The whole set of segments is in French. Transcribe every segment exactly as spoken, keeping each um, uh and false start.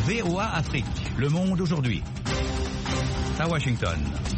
V O A Afrique. Le monde aujourd'hui. À Washington.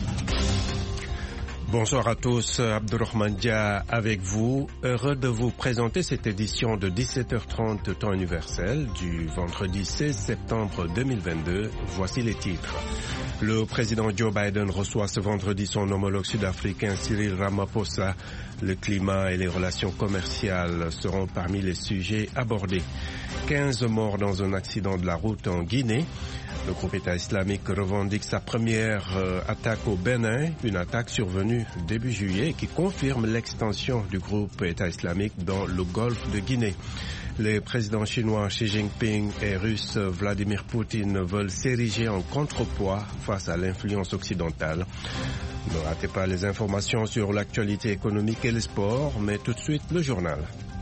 Bonsoir à tous, Abdourahmane Dia avec vous. Heureux de vous présenter cette édition de dix-sept heures trente temps universel du vendredi seize septembre deux mille vingt-deux. Voici les titres. Le président Joe Biden reçoit ce vendredi son homologue sud-africain Cyril Ramaphosa. Le climat et les relations commerciales seront parmi les sujets abordés. quinze morts dans un accident de la route en Guinée. Le groupe État islamique revendique sa première euh, attaque au Bénin, une attaque survenue début juillet qui confirme l'extension du groupe État islamique dans le golfe de Guinée. Les présidents chinois Xi Jinping et russe Vladimir Poutine veulent s'ériger en contrepoids face à l'influence occidentale. Ne ratez pas les informations sur l'actualité économique et les sports, mais tout de suite le journal.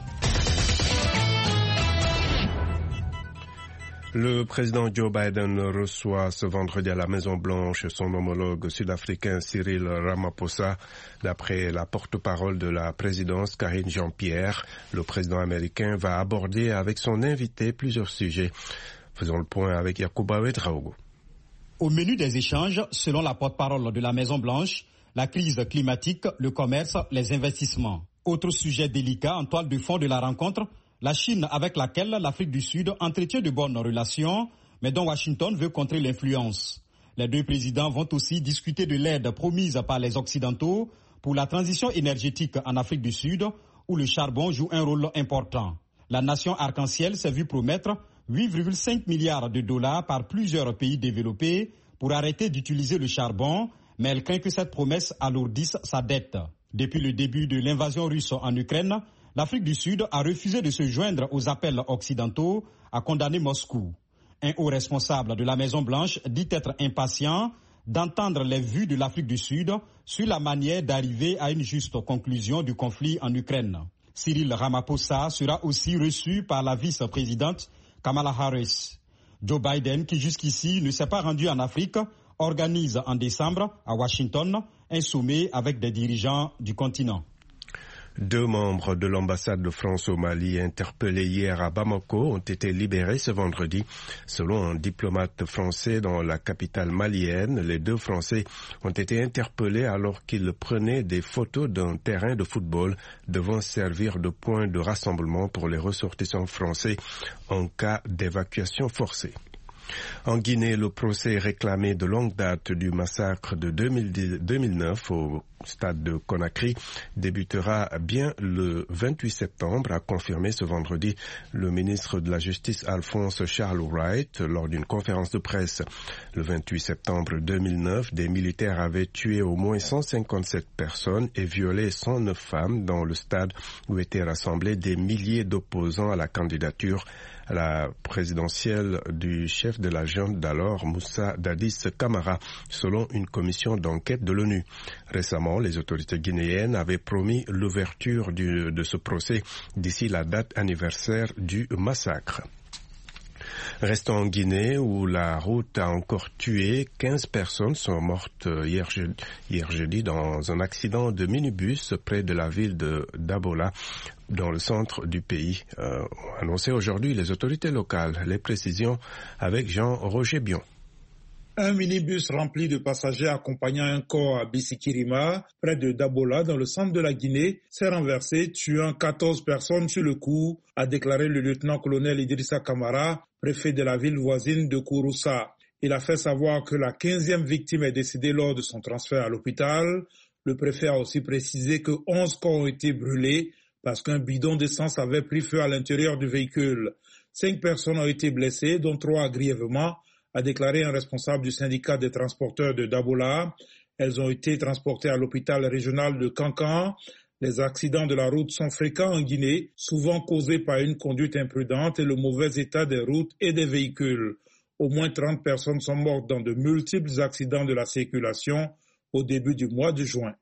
Le président Joe Biden reçoit ce vendredi à la Maison-Blanche son homologue sud-africain Cyril Ramaphosa. D'après la porte-parole de la présidence, Karine Jean-Pierre, le président américain va aborder avec son invité plusieurs sujets. Faisons le point avec Yacouba Ouedraogo. Au menu des échanges, selon la porte-parole de la Maison-Blanche, la crise climatique, le commerce, les investissements. Autre sujet délicat en toile de fond de la rencontre, la Chine avec laquelle l'Afrique du Sud entretient de bonnes relations, mais dont Washington veut contrer l'influence. Les deux présidents vont aussi discuter de l'aide promise par les Occidentaux pour la transition énergétique en Afrique du Sud, où le charbon joue un rôle important. La nation arc-en-ciel s'est vue promettre huit virgule cinq milliards de dollars par plusieurs pays développés pour arrêter d'utiliser le charbon, mais elle craint que cette promesse alourdisse sa dette. Depuis le début de l'invasion russe en Ukraine, l'Afrique du Sud a refusé de se joindre aux appels occidentaux à condamner Moscou. Un haut responsable de la Maison-Blanche dit être impatient d'entendre les vues de l'Afrique du Sud sur la manière d'arriver à une juste conclusion du conflit en Ukraine. Cyril Ramaphosa sera aussi reçu par la vice-présidente Kamala Harris. Joe Biden, qui jusqu'ici ne s'est pas rendu en Afrique, organise en décembre à Washington un sommet avec des dirigeants du continent. Deux membres de l'ambassade de France au Mali interpellés hier à Bamako ont été libérés ce vendredi. Selon un diplomate français dans la capitale malienne, les deux Français ont été interpellés alors qu'ils prenaient des photos d'un terrain de football devant servir de point de rassemblement pour les ressortissants français en cas d'évacuation forcée. En Guinée, le procès réclamé de longue date du massacre de deux mille neuf au stade de Conakry débutera bien le vingt-huit septembre, a confirmé ce vendredi le ministre de la Justice Alphonse Charles Wright lors d'une conférence de presse. Le vingt-huit septembre deux mille neuf, des militaires avaient tué au moins cent cinquante-sept personnes et violé cent neuf femmes dans le stade où étaient rassemblés des milliers d'opposants à la candidature à la présidentielle du chef de la junte d'alors, Moussa Dadis Camara, selon une commission d'enquête de l'ONU. Récemment, les autorités guinéennes avaient promis l'ouverture du, de ce procès d'ici la date anniversaire du massacre. Restons en Guinée où la route a encore tué. quinze personnes sont mortes hier jeudi, hier jeudi dans un accident de minibus près de la ville de Dabola, dans le centre du pays. Euh, ont annoncé aujourd'hui les autorités locales. Les précisions avec Jean-Roger Bion. Un minibus rempli de passagers accompagnant un corps à Bissikirima, près de Dabola, dans le centre de la Guinée, s'est renversé, tuant quatorze personnes sur le coup, a déclaré le lieutenant-colonel Idrissa Camara, préfet de la ville voisine de Kouroussa. Il a fait savoir que la quinzième victime est décédée lors de son transfert à l'hôpital. Le préfet a aussi précisé que onze corps ont été brûlés parce qu'un bidon d'essence avait pris feu à l'intérieur du véhicule. Cinq personnes ont été blessées, dont trois grièvement, a déclaré un responsable du syndicat des transporteurs de Dabola. Elles ont été transportées à l'hôpital régional de Kankan. Les accidents de la route sont fréquents en Guinée, souvent causés par une conduite imprudente et le mauvais état des routes et des véhicules. Au moins trente personnes sont mortes dans de multiples accidents de la circulation au début du mois de juin.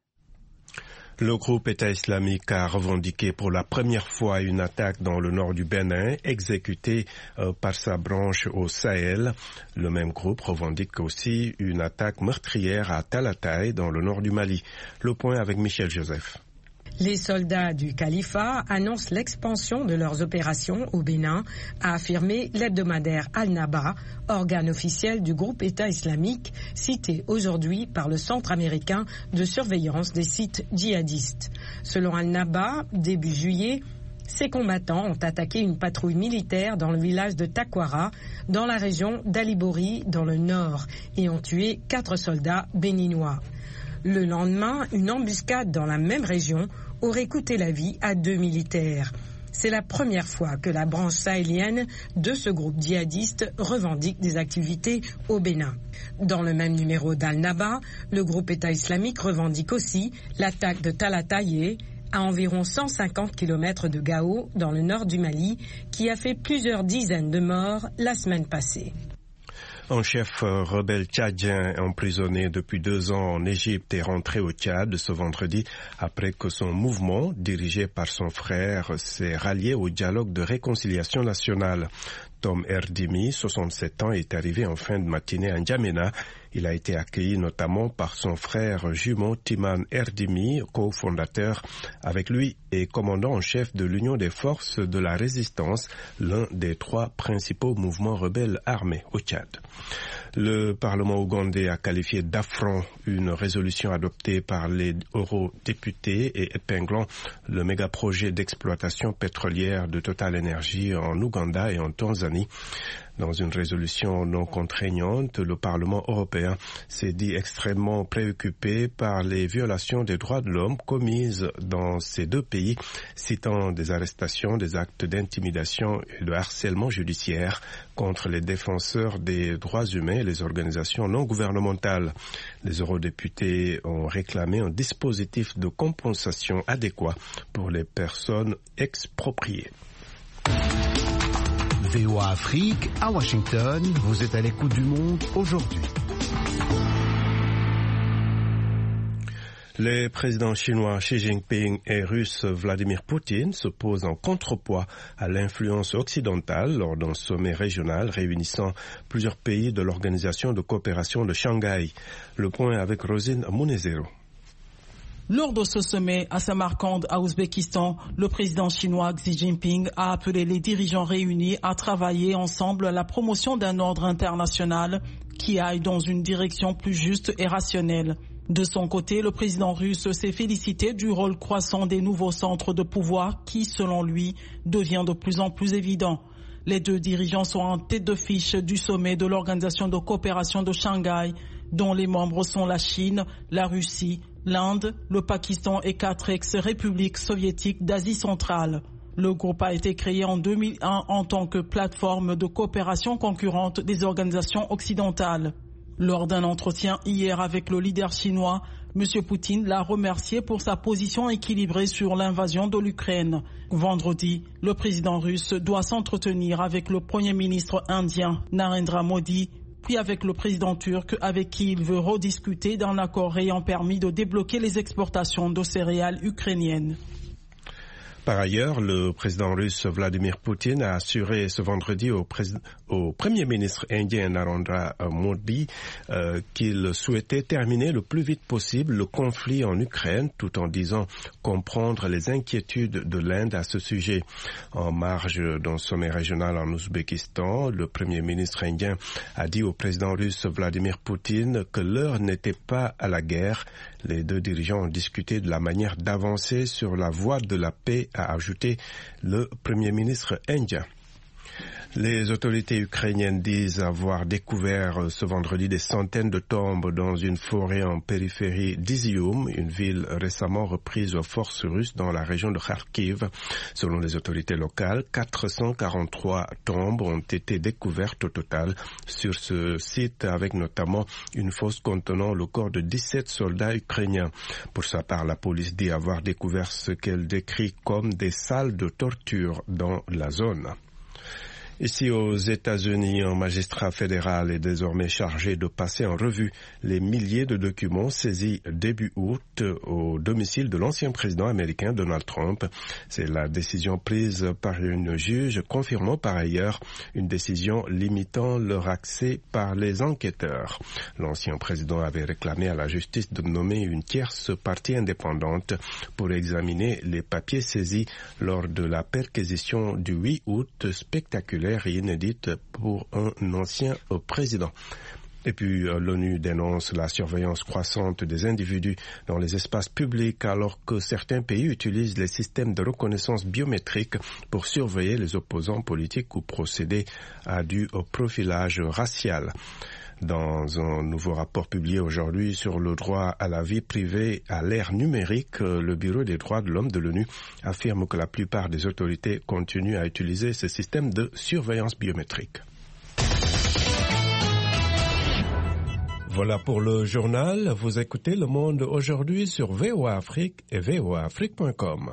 Le groupe État islamique a revendiqué pour la première fois une attaque dans le nord du Bénin, exécutée euh, par sa branche au Sahel. Le même groupe revendique aussi une attaque meurtrière à Talatay, dans le nord du Mali. Le point avec Michel Joseph. Les soldats du califat annoncent l'expansion de leurs opérations au Bénin, a affirmé l'hebdomadaire Al-Naba, organe officiel du groupe État islamique, cité aujourd'hui par le Centre américain de surveillance des sites djihadistes. Selon Al-Naba, début juillet, ces combattants ont attaqué une patrouille militaire dans le village de Takwara, dans la région d'Alibori, dans le nord, et ont tué quatre soldats béninois. Le lendemain, une embuscade dans la même région aurait coûté la vie à deux militaires. C'est la première fois que la branche sahélienne de ce groupe djihadiste revendique des activités au Bénin. Dans le même numéro d'Al-Naba, le groupe État islamique revendique aussi l'attaque de Talatayé, à environ cent cinquante kilomètres de Gao, dans le nord du Mali, qui a fait plusieurs dizaines de morts la semaine passée. Un chef rebelle tchadien emprisonné depuis deux ans en Égypte est rentré au Tchad ce vendredi après que son mouvement, dirigé par son frère, s'est rallié au dialogue de réconciliation nationale. Tom Erdimi, soixante-sept ans, est arrivé en fin de matinée à N'Djamena. Il a été accueilli notamment par son frère jumeau Timan Erdimi, cofondateur avec lui et commandant en chef de l'Union des forces de la résistance, l'un des trois principaux mouvements rebelles armés au Tchad. Le Parlement ougandais a qualifié d'affront une résolution adoptée par les eurodéputés et épinglant le méga-projet d'exploitation pétrolière de Total Energy en Ouganda et en Tanzanie. Dans une résolution non contraignante, le Parlement européen s'est dit extrêmement préoccupé par les violations des droits de l'homme commises dans ces deux pays, citant des arrestations, des actes d'intimidation et de harcèlement judiciaire contre les défenseurs des droits humains et les organisations non gouvernementales. Les eurodéputés ont réclamé un dispositif de compensation adéquat pour les personnes expropriées. V O A Afrique, à Washington, vous êtes à l'écoute du monde aujourd'hui. Les présidents chinois Xi Jinping et russe Vladimir Poutine se posent en contrepoids à l'influence occidentale lors d'un sommet régional réunissant plusieurs pays de l'Organisation de coopération de Shanghai. Le point avec Rosine Munezero. Lors de ce sommet à Samarkand, à Ouzbékistan, le président chinois Xi Jinping a appelé les dirigeants réunis à travailler ensemble à la promotion d'un ordre international qui aille dans une direction plus juste et rationnelle. De son côté, le président russe s'est félicité du rôle croissant des nouveaux centres de pouvoir qui, selon lui, devient de plus en plus évident. Les deux dirigeants sont en tête de fiche du sommet de l'Organisation de coopération de Shanghai, dont les membres sont la Chine, la Russie, l'Inde, le Pakistan et quatre ex-républiques soviétiques d'Asie centrale. Le groupe a été créé en deux mille un en tant que plateforme de coopération concurrente des organisations occidentales. Lors d'un entretien hier avec le leader chinois, M. Poutine l'a remercié pour sa position équilibrée sur l'invasion de l'Ukraine. Vendredi, le président russe doit s'entretenir avec le premier ministre indien Narendra Modi, puis avec le président turc avec qui il veut rediscuter d'un accord ayant permis de débloquer les exportations de céréales ukrainiennes. Par ailleurs, le président russe Vladimir Poutine a assuré ce vendredi au, prés- au Premier ministre indien Narendra Modi euh, qu'il souhaitait terminer le plus vite possible le conflit en Ukraine, tout en disant comprendre les inquiétudes de l'Inde à ce sujet. En marge d'un sommet régional en Ouzbékistan, le Premier ministre indien a dit au président russe Vladimir Poutine que l'heure n'était pas à la guerre. Les deux dirigeants ont discuté de la manière d'avancer sur la voie de la paix, a ajouté le Premier ministre indien. Les autorités ukrainiennes disent avoir découvert ce vendredi des centaines de tombes dans une forêt en périphérie d'Izium, une ville récemment reprise aux forces russes dans la région de Kharkiv. Selon les autorités locales, quatre cent quarante-trois tombes ont été découvertes au total sur ce site, avec notamment une fosse contenant le corps de dix-sept soldats ukrainiens. Pour sa part, la police dit avoir découvert ce qu'elle décrit comme des salles de torture dans la zone. Ici aux États-Unis, un magistrat fédéral est désormais chargé de passer en revue les milliers de documents saisis début août au domicile de l'ancien président américain Donald Trump. C'est la décision prise par une juge, confirmant par ailleurs une décision limitant leur accès par les enquêteurs. L'ancien président avait réclamé à la justice de nommer une tierce partie indépendante pour examiner les papiers saisis lors de la perquisition du huit août spectaculaire et inédite pour un ancien président. Et puis l'ONU dénonce la surveillance croissante des individus dans les espaces publics alors que certains pays utilisent les systèmes de reconnaissance biométrique pour surveiller les opposants politiques ou procéder à du profilage racial. Dans un nouveau rapport publié aujourd'hui sur le droit à la vie privée à l'ère numérique, le Bureau des droits de l'homme de l'ONU affirme que la plupart des autorités continuent à utiliser ce système de surveillance biométrique. Voilà pour le journal. Vous écoutez Le Monde aujourd'hui sur V O A Afrique et V O A Afrique point com.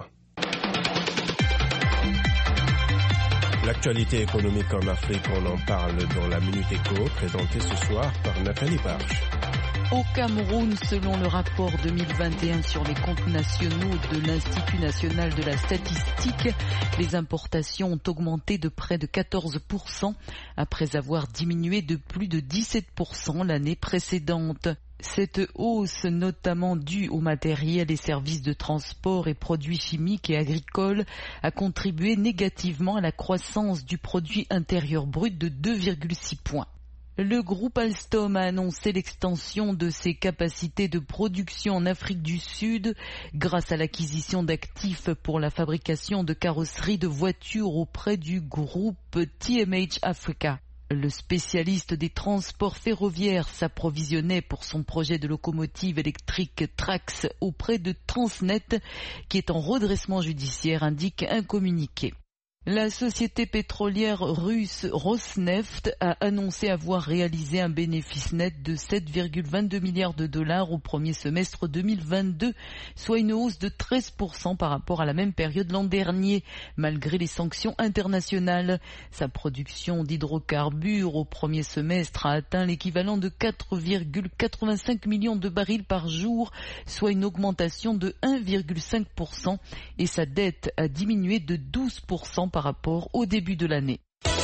L'actualité économique en Afrique, on en parle dans la Minute Éco, présentée ce soir par Nathalie Barche. Au Cameroun, selon le rapport deux mille vingt et un sur les comptes nationaux de l'Institut national de la statistique, les importations ont augmenté de près de quatorze pour cent après avoir diminué de plus de dix-sept pour cent l'année précédente. Cette hausse, notamment due aux matériels et services de transport et produits chimiques et agricoles, a contribué négativement à la croissance du produit intérieur brut de deux virgule six points. Le groupe Alstom a annoncé l'extension de ses capacités de production en Afrique du Sud grâce à l'acquisition d'actifs pour la fabrication de carrosseries de voitures auprès du groupe T M H Africa. Le spécialiste des transports ferroviaires s'approvisionnait pour son projet de locomotive électrique Trax auprès de Transnet, qui est en redressement judiciaire, indique un communiqué. La société pétrolière russe Rosneft a annoncé avoir réalisé un bénéfice net de sept virgule vingt-deux milliards de dollars au premier semestre deux mille vingt-deux, soit une hausse de treize pour cent par rapport à la même période l'an dernier, malgré les sanctions internationales. Sa production d'hydrocarbures au premier semestre a atteint l'équivalent de quatre virgule quatre-vingt-cinq millions de barils par jour, soit une augmentation de un virgule cinq pour cent, et sa dette a diminué de douze pour cent par rapport au début de l'année.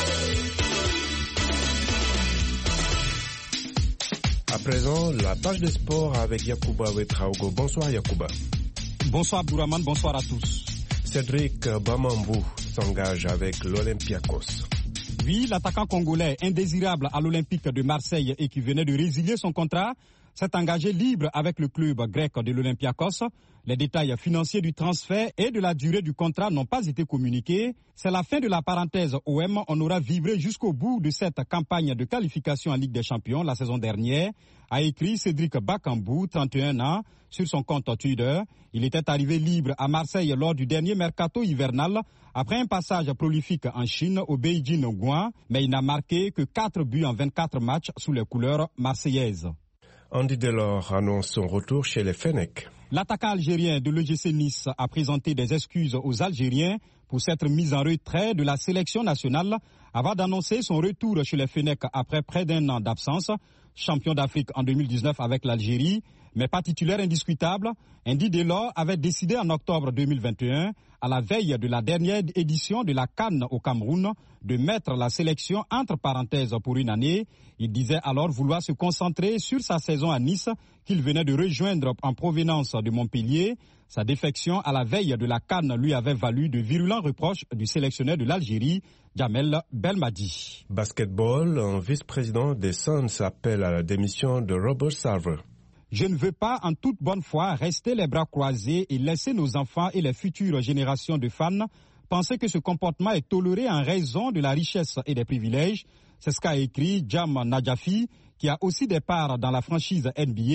À présent, la page de sport avec Yacouba Ouetraogo. Bonsoir Yacouba. Bonsoir Abdourahmane, bonsoir à tous. Cédric Bamambou s'engage avec l'Olympiakos. Oui, l'attaquant congolais indésirable à l'Olympique de Marseille et qui venait de résilier son contrat s'est engagé libre avec le club grec de l'Olympiakos. Les détails financiers du transfert et de la durée du contrat n'ont pas été communiqués. C'est la fin de la parenthèse O M. On aura vibré jusqu'au bout de cette campagne de qualification en Ligue des Champions la saison dernière, a écrit Cédric Bakambou, trente et un ans, sur son compte Twitter. Il était arrivé libre à Marseille lors du dernier mercato hivernal, après un passage prolifique en Chine au Beijing Guan, mais il n'a marqué que quatre buts en vingt-quatre matchs sous les couleurs marseillaises. Andy Delors annonce son retour chez les Fennecs. L'attaquant algérien de l'O G C Nice a présenté des excuses aux Algériens pour s'être mis en retrait de la sélection nationale avant d'annoncer son retour chez les Fennecs après près d'un an d'absence. Champion d'Afrique en deux mille dix-neuf avec l'Algérie, mais pas titulaire indiscutable, Andy Delors avait décidé en octobre deux mille vingt et un, à la veille de la dernière édition de la CAN au Cameroun, de mettre la sélection entre parenthèses pour une année. Il disait alors vouloir se concentrer sur sa saison à Nice, qu'il venait de rejoindre en provenance de Montpellier. Sa défection à la veille de la CAN lui avait valu de virulents reproches du sélectionneur de l'Algérie, Jamel Belmadi. Basketball, un vice-président des Suns appelle à la démission de Robert Sarver. Je ne veux pas, en toute bonne foi, rester les bras croisés et laisser nos enfants et les futures générations de fans penser que ce comportement est toléré en raison de la richesse et des privilèges. C'est ce qu'a écrit Jam Najafi, qui a aussi des parts dans la franchise N B A.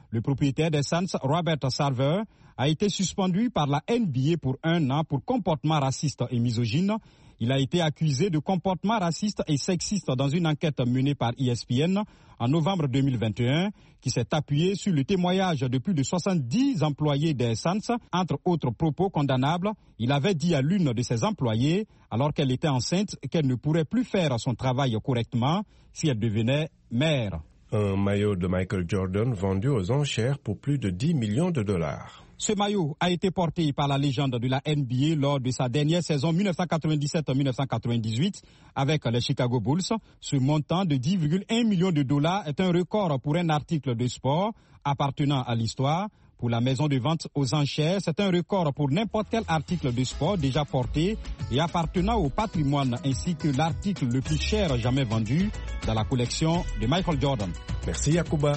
Le propriétaire des Suns, Robert Sarver, a été suspendu par la N B A pour un an pour comportement raciste et misogyne. Il a été accusé de comportement raciste et sexiste dans une enquête menée par E S P N en novembre deux mille vingt et un qui s'est appuyée sur le témoignage de plus de soixante-dix employés des Suns. Entre autres propos condamnables, il avait dit à l'une de ses employées, alors qu'elle était enceinte, qu'elle ne pourrait plus faire son travail correctement si elle devenait mère. Un maillot de Michael Jordan vendu aux enchères pour plus de dix millions de dollars. Ce maillot a été porté par la légende de la N B A lors de sa dernière saison mille neuf cent quatre-vingt-dix-sept mille neuf cent quatre-vingt-dix-huit avec les Chicago Bulls. Ce montant de dix virgule un millions de dollars est un record pour un article de sport appartenant à l'histoire. Pour la maison de vente aux enchères, c'est un record pour n'importe quel article de sport déjà porté et appartenant au patrimoine, ainsi que l'article le plus cher jamais vendu dans la collection de Michael Jordan. Merci Yacouba.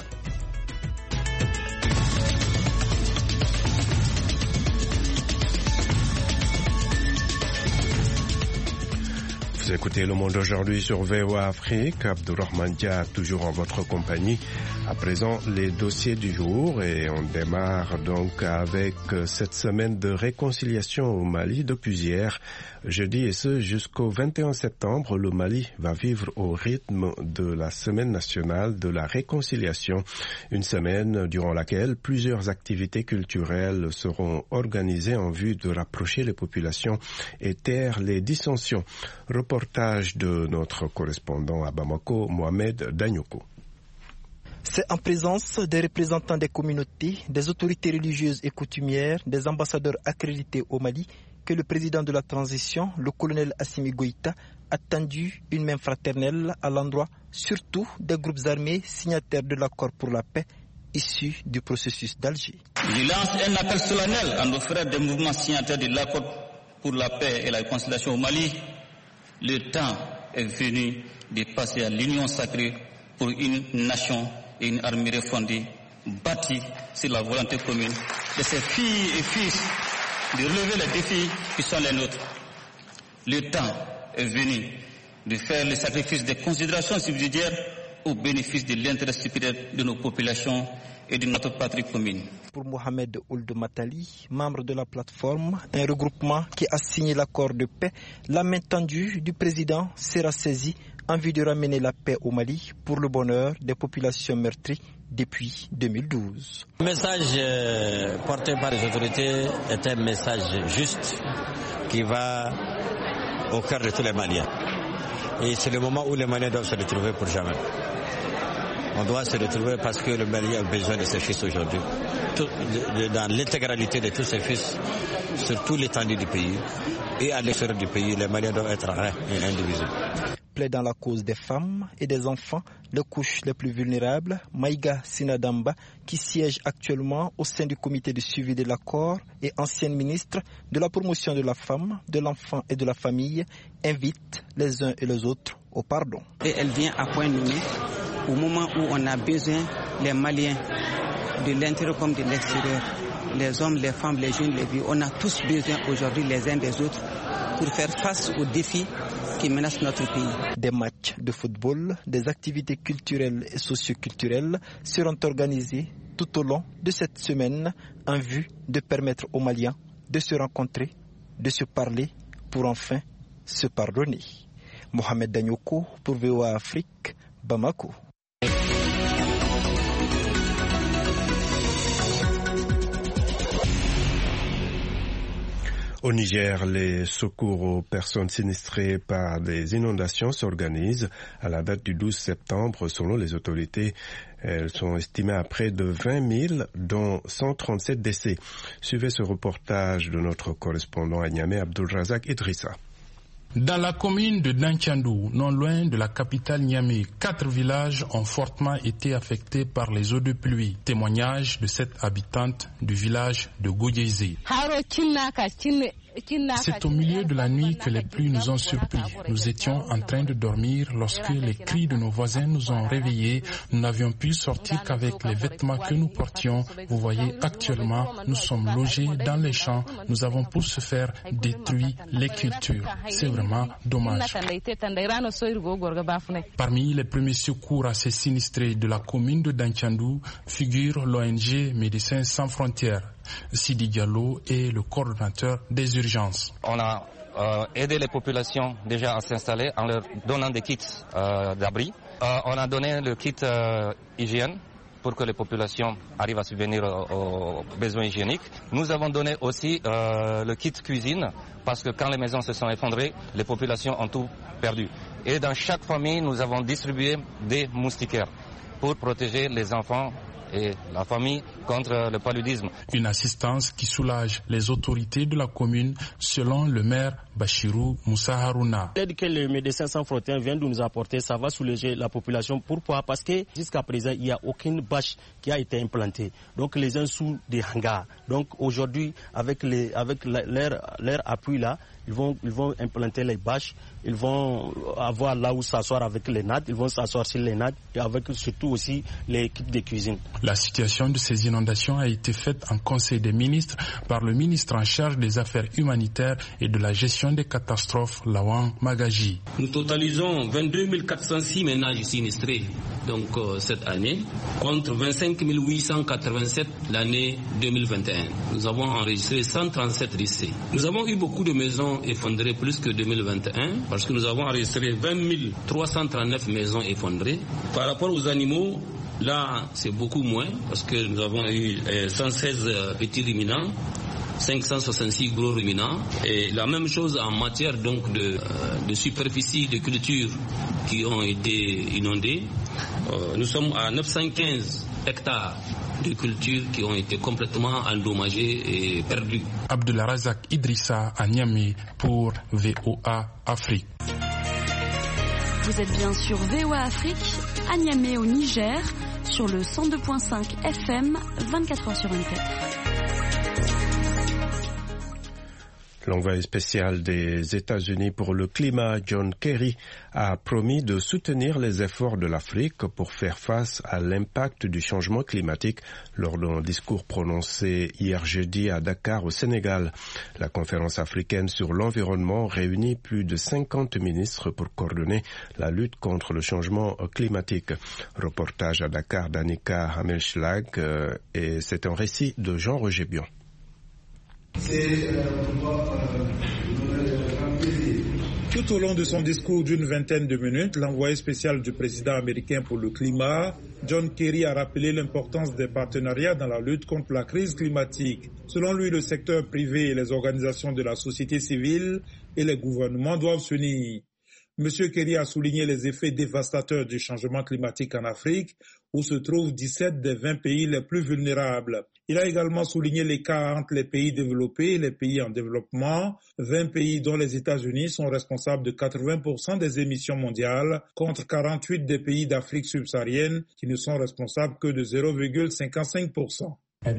Vous écoutez Le Monde aujourd'hui sur V O A Afrique. Abdourahmane Dia, toujours en votre compagnie. À présent, les dossiers du jour et on démarre donc avec cette semaine de réconciliation au Mali depuis hier. Jeudi et ce jusqu'au vingt et un septembre, le Mali va vivre au rythme de la semaine nationale de la réconciliation. Une semaine durant laquelle plusieurs activités culturelles seront organisées en vue de rapprocher les populations et taire les dissensions. Reportage de notre correspondant à Bamako, Mohamed Danyoko. C'est en présence des représentants des communautés, des autorités religieuses et coutumières, des ambassadeurs accrédités au Mali que le président de la transition, le colonel Assimi Goïta, a tendu une main fraternelle à l'endroit surtout des groupes armés signataires de l'accord pour la paix issus du processus d'Alger. Je lance un appel solennel à nos frères des mouvements signataires de l'accord pour la paix et la réconciliation au Mali. Le temps est venu de passer à l'union sacrée pour une nation et une armée refondée, bâtie sur la volonté commune de ses filles et fils de relever les défis qui sont les nôtres. Le temps est venu de faire le sacrifice des considérations subsidiaires au bénéfice de l'intérêt supérieur de nos populations et de notre patrie commune. Pour Mohamed Ould Matali, membre de la plateforme, un regroupement qui a signé l'accord de paix, la main tendue du président sera saisie en vue de ramener la paix au Mali pour le bonheur des populations meurtries depuis deux mille douze. Le message porté par les autorités est un message juste qui va au cœur de tous les Maliens. Et c'est le moment où les Maliens doivent se retrouver pour jamais. On doit se retrouver parce que le Mali a besoin de ses fils aujourd'hui. Tout, de, dans l'intégralité de tous ses fils, sur tout l'étendue du pays et à l'extérieur du pays, les Maliens doivent être un et indivisibles. Plaidant la cause des femmes et des enfants, les couches les plus vulnérables, Maïga Sinadamba, qui siège actuellement au sein du comité de suivi de l'accord et ancienne ministre de la promotion de la femme, de l'enfant et de la famille, invite les uns et les autres au pardon. Et elle vient à point nommé au moment où on a besoin, les Maliens, de l'intérieur comme de l'extérieur, les hommes, les femmes, les jeunes, les vieux, on a tous besoin aujourd'hui les uns des autres pour faire face aux défis qui menacent notre pays. Des matchs de football, des activités culturelles et socioculturelles seront organisés tout au long de cette semaine en vue de permettre aux Maliens de se rencontrer, de se parler pour enfin se pardonner. Mohamed Danyoko pour V O A Afrique, Bamako. Au Niger, les secours aux personnes sinistrées par des inondations s'organisent à la date du douze septembre. Selon les autorités, elles sont estimées à près de vingt mille, dont cent trente-sept décès. Suivez ce reportage de notre correspondant à Niamey, Abdulrazak Idrissa. Dans la commune de Danchandou, non loin de la capitale Niamey, quatre villages ont fortement été affectés par les eaux de pluie. Témoignage de cette habitante du village de Goudjézé. C'est au milieu de la nuit que les pluies nous ont surpris. Nous étions en train de dormir lorsque les cris de nos voisins nous ont réveillés. Nous n'avions pu sortir qu'avec les vêtements que nous portions. Vous voyez, actuellement, nous sommes logés dans les champs. Nous avons pour ce faire détruit les cultures. C'est vraiment dommage. Parmi les premiers secours à ces sinistrés de la commune de Danthiandou figure l'O N G Médecins sans frontières. Sidi Diallo est le coordonnateur des urgences. On a euh, aidé les populations déjà à s'installer en leur donnant des kits euh, d'abri. Euh, on a donné le kit euh, hygiène pour que les populations arrivent à subvenir aux, aux besoins hygiéniques. Nous avons donné aussi euh, le kit cuisine parce que quand les maisons se sont effondrées, les populations ont tout perdu. Et dans chaque famille, nous avons distribué des moustiquaires pour protéger les enfants et la famille contre le paludisme. Une assistance qui soulage les autorités de la commune, selon le maire Bachirou Moussa Harouna. L'aide que les Médecins sans frontières viennent de nous apporter, ça va soulager la population. Pourquoi? Parce que jusqu'à présent, il n'y a aucune bâche qui a été implantée. Donc les uns sous des hangars. Donc aujourd'hui, avec, les, avec la, leur, leur appui là, ils vont, ils vont implanter les bâches, ils vont avoir là où s'asseoir avec les nattes, ils vont s'asseoir sur les nattes et avec surtout aussi les kits de cuisine. La situation de ces inondations a été faite en Conseil des ministres par le ministre en charge des affaires humanitaires et de la gestion des catastrophes, Lawan Magaji. Nous totalisons vingt-deux mille quatre cent six ménages sinistrés donc, euh, cette année, contre vingt-cinq mille huit cent quatre-vingt-sept l'année deux mille vingt et un. Nous avons enregistré cent trente-sept décès. Nous avons eu beaucoup de maisons effondrées plus que deux mille vingt et un parce que nous avons enregistré vingt mille trois cent trente-neuf maisons effondrées. Par rapport aux animaux, là c'est beaucoup moins parce que nous avons eu euh, cent seize euh, petits ruminants, cinq cent soixante-six gros ruminants et la même chose en matière donc de, euh, de superficie de culture qui ont été inondées. Euh, nous sommes à neuf cent quinze hectares de cultures qui ont été complètement endommagées et perdues. Abdelrazak Idrissa à Niamey pour V O A Afrique. Vous êtes bien sur V O A Afrique, à Niamey au Niger, sur le cent deux virgule cinq F M, vingt-quatre heures sur vingt-quatre. L'envoyé spécial des États-Unis pour le climat, John Kerry, a promis de soutenir les efforts de l'Afrique pour faire face à l'impact du changement climatique lors d'un discours prononcé hier jeudi à Dakar au Sénégal. La conférence africaine sur l'environnement réunit plus de cinquante ministres pour coordonner la lutte contre le changement climatique. Reportage à Dakar d'Annika Hamelschlag euh, et c'est un récit de Jean-Roger Bion. Tout au long de son discours d'une vingtaine de minutes, l'envoyé spécial du président américain pour le climat, John Kerry, a rappelé l'importance des partenariats dans la lutte contre la crise climatique. Selon lui, le secteur privé et les organisations de la société civile et les gouvernements doivent s'unir. Monsieur Kerry a souligné les effets dévastateurs du changement climatique en Afrique, où se trouvent dix-sept des vingt pays les plus vulnérables. Il a également souligné l'écart entre les pays développés et les pays en développement, vingt pays dont les États-Unis sont responsables de quatre-vingts pour cent des émissions mondiales, contre quarante-huit des pays d'Afrique subsaharienne qui ne sont responsables que de zéro virgule cinquante-cinq pour cent.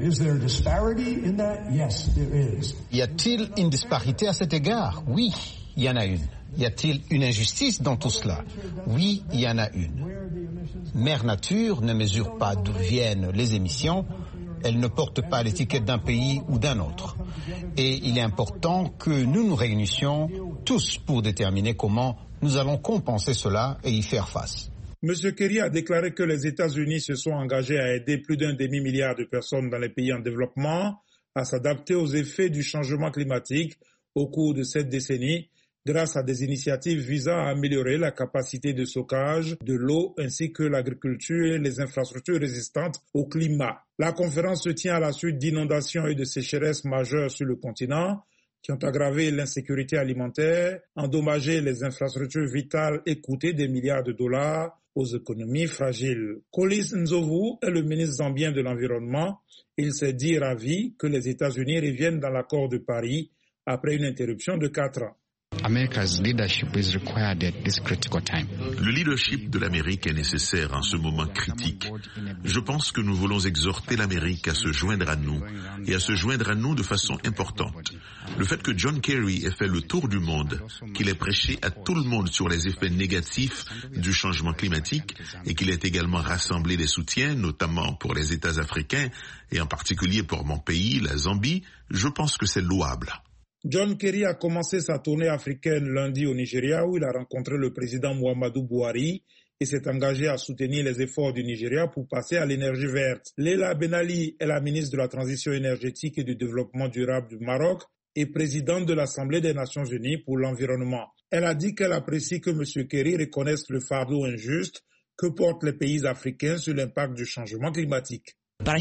Y a-t-il une disparité à cet égard? Oui, il y en a une. Y a-t-il une injustice dans tout cela? Oui, il y en a une. Mère Nature ne mesure pas d'où viennent les émissions, elle ne porte pas l'étiquette d'un pays ou d'un autre. Et il est important que nous nous réunissions tous pour déterminer comment nous allons compenser cela et y faire face. Monsieur Kerry a déclaré que les États-Unis se sont engagés à aider plus d'un demi-milliard de personnes dans les pays en développement à s'adapter aux effets du changement climatique au cours de cette décennie, grâce à des initiatives visant à améliorer la capacité de stockage de l'eau ainsi que l'agriculture et les infrastructures résistantes au climat. La conférence se tient à la suite d'inondations et de sécheresses majeures sur le continent qui ont aggravé l'insécurité alimentaire, endommagé les infrastructures vitales et coûté des milliards de dollars aux économies fragiles. Collins Nzovu est le ministre zambien de l'Environnement. Il s'est dit ravi que les États-Unis reviennent dans l'accord de Paris après une interruption de quatre ans. Le leadership de l'Amérique est nécessaire en ce moment critique. Je pense que nous voulons exhorter l'Amérique à se joindre à nous, et à se joindre à nous de façon importante. Le fait que John Kerry ait fait le tour du monde, qu'il ait prêché à tout le monde sur les effets négatifs du changement climatique, et qu'il ait également rassemblé des soutiens, notamment pour les États africains, et en particulier pour mon pays, la Zambie, je pense que c'est louable. John Kerry a commencé sa tournée africaine lundi au Nigeria où il a rencontré le président Muhammadu Buhari et s'est engagé à soutenir les efforts du Nigeria pour passer à l'énergie verte. Leila Ben-Ali est la ministre de la Transition énergétique et du développement durable du Maroc et présidente de l'Assemblée des Nations Unies pour l'environnement. Elle a dit qu'elle apprécie que M. Kerry reconnaisse le fardeau injuste que portent les pays africains sur l'impact du changement climatique. Mais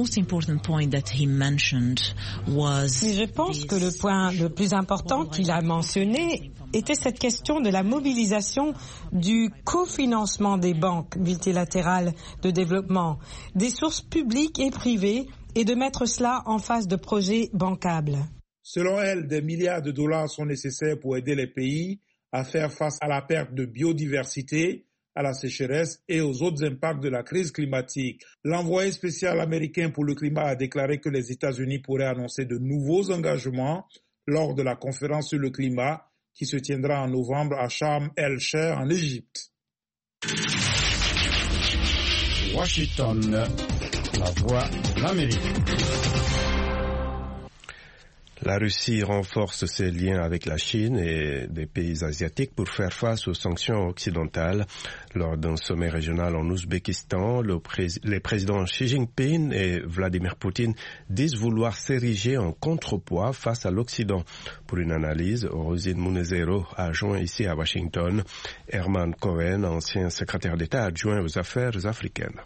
je pense que le point le plus important qu'il a mentionné était cette question de la mobilisation du cofinancement des banques multilatérales de développement, des sources publiques et privées, et de mettre cela en face de projets bancables. Selon elle, des milliards de dollars sont nécessaires pour aider les pays à faire face à la perte de biodiversité, à la sécheresse et aux autres impacts de la crise climatique. L'envoyé spécial américain pour le climat a déclaré que les États-Unis pourraient annoncer de nouveaux engagements lors de la conférence sur le climat qui se tiendra en novembre à Sharm el-Sheikh en Égypte. Washington, la voix de l'Amérique. La Russie renforce ses liens avec la Chine et des pays asiatiques pour faire face aux sanctions occidentales. Lors d'un sommet régional en Ouzbékistan, le pré- les présidents Xi Jinping et Vladimir Poutine disent vouloir s'ériger en contrepoids face à l'Occident. Pour une analyse, Rosine Munezero a joint ici à Washington Herman Cohen, ancien secrétaire d'État adjoint aux affaires africaines.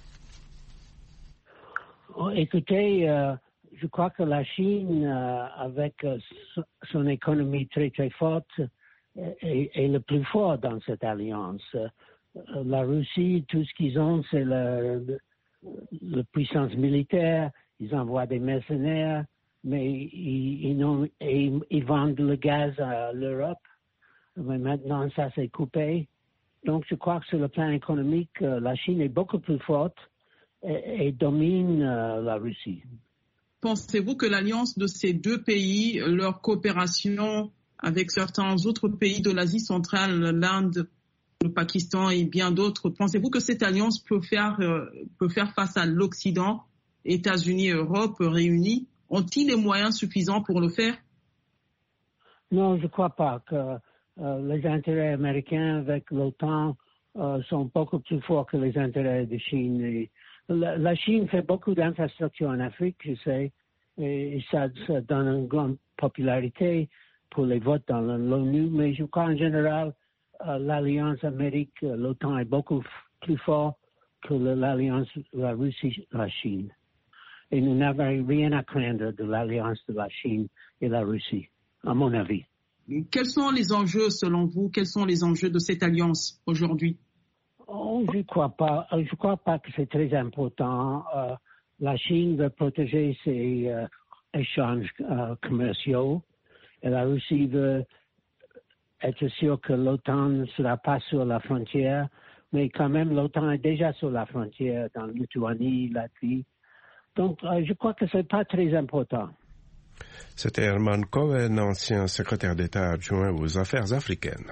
Oh, écoutez, euh... je crois que la Chine, euh, avec euh, son économie très très forte, est, est le plus fort dans cette alliance. Euh, la Russie, tout ce qu'ils ont, c'est la, la puissance militaire. Ils envoient des mercenaires, mais ils, ils, ils, ils vendent le gaz à l'Europe. Mais maintenant, ça s'est coupé. Donc, je crois que sur le plan économique, euh, la Chine est beaucoup plus forte et, et domine euh, la Russie. Pensez-vous que l'alliance de ces deux pays, leur coopération avec certains autres pays de l'Asie centrale, l'Inde, le Pakistan et bien d'autres, pensez-vous que cette alliance peut faire, euh, peut faire face à l'Occident, États-Unis et Europe réunis? Ont-ils les moyens suffisants pour le faire? Non, je ne crois pas que euh, les intérêts américains avec l'OTAN euh, sont beaucoup plus forts que les intérêts de Chine. Et La, la Chine fait beaucoup d'infrastructures en Afrique, je sais, et ça, ça donne une grande popularité pour les votes dans l'ONU, mais je crois en général, euh, l'Alliance Amérique, l'OTAN est beaucoup plus fort que l'Alliance la Russie, la Chine. Et nous n'avons rien à craindre de l'Alliance de la Chine et la Russie, à mon avis. Quels sont les enjeux, selon vous, quels sont les enjeux de cette alliance aujourd'hui? Oh, je ne crois pas. Je crois pas que c'est très important. Euh, la Chine veut protéger ses euh, échanges euh, commerciaux et la Russie veut être sûre que l'OTAN ne sera pas sur la frontière, mais quand même l'OTAN est déjà sur la frontière dans Lituanie, Latvie. Donc, euh, je crois que c'est pas très important. C'était Herman Cohen, ancien secrétaire d'État adjoint aux affaires africaines.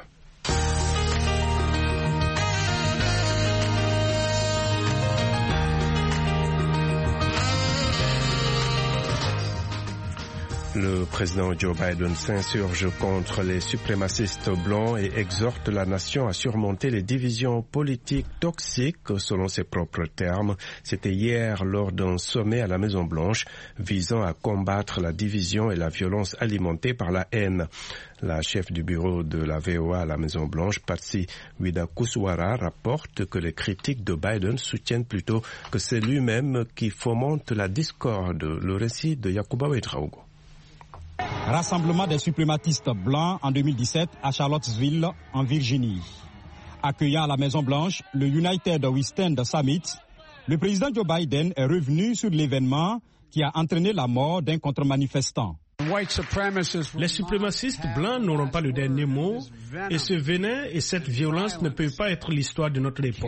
Le président Joe Biden s'insurge contre les suprémacistes blancs et exhorte la nation à surmonter les divisions politiques toxiques, selon ses propres termes. C'était hier lors d'un sommet à la Maison-Blanche visant à combattre la division et la violence alimentée par la haine. La chef du bureau de la V O A à la Maison-Blanche, Patsy Widakuswara, rapporte que les critiques de Biden soutiennent plutôt que c'est lui-même qui fomente la discorde. Le récit de Yacouba Ouedraogo. Rassemblement des suprématistes blancs en deux mille dix-sept à Charlottesville, en Virginie. Accueillant à la Maison-Blanche le United We Stand Summit, le président Joe Biden est revenu sur l'événement qui a entraîné la mort d'un contre-manifestant. Les suprémacistes blancs n'auront pas le dernier mot et ce venin et cette violence ne peuvent pas être l'histoire de notre époque.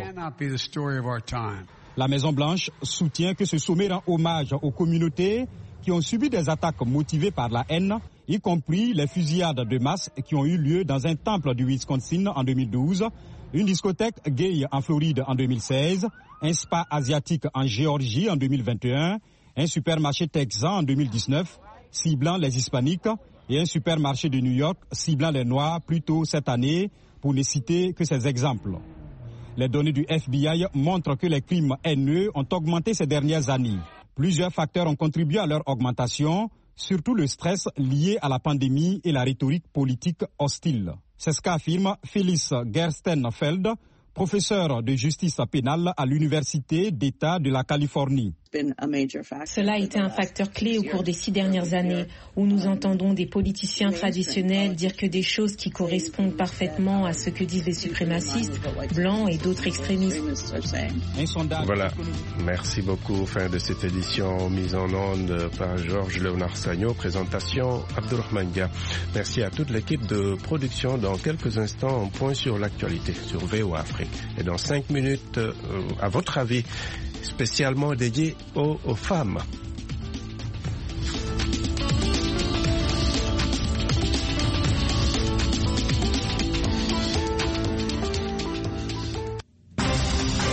La Maison-Blanche soutient que ce sommet rend hommage aux communautés qui ont subi des attaques motivées par la haine, y compris les fusillades de masse qui ont eu lieu dans un temple du Wisconsin en deux mille douze, une discothèque gay en Floride en deux mille seize, un spa asiatique en Géorgie en deux mille vingt et un, un supermarché texan en deux mille dix-neuf, ciblant les hispaniques, et un supermarché de New York ciblant les noirs plus tôt cette année, pour ne citer que ces exemples. Les données du F B I montrent que les crimes haineux ont augmenté ces dernières années. Plusieurs facteurs ont contribué à leur augmentation, surtout le stress lié à la pandémie et la rhétorique politique hostile. C'est ce qu'affirme Phyllis Gerstenfeld, professeur de justice pénale à l'Université d'État de la Californie. Cela a été un facteur clé au cours des six dernières années, où nous entendons des politiciens traditionnels dire que des choses qui correspondent parfaitement à ce que disent les suprémacistes, blancs et d'autres extrémistes. Voilà, merci beaucoup. Fin de cette édition mise en onde par Georges Léonard Sagno, présentation Abdourahmane Dia. Merci à toute l'équipe de production. Dans quelques instants, un point sur l'actualité sur V O A Afrique. Et dans cinq minutes, euh, à votre avis, spécialement dédié aux, aux femmes.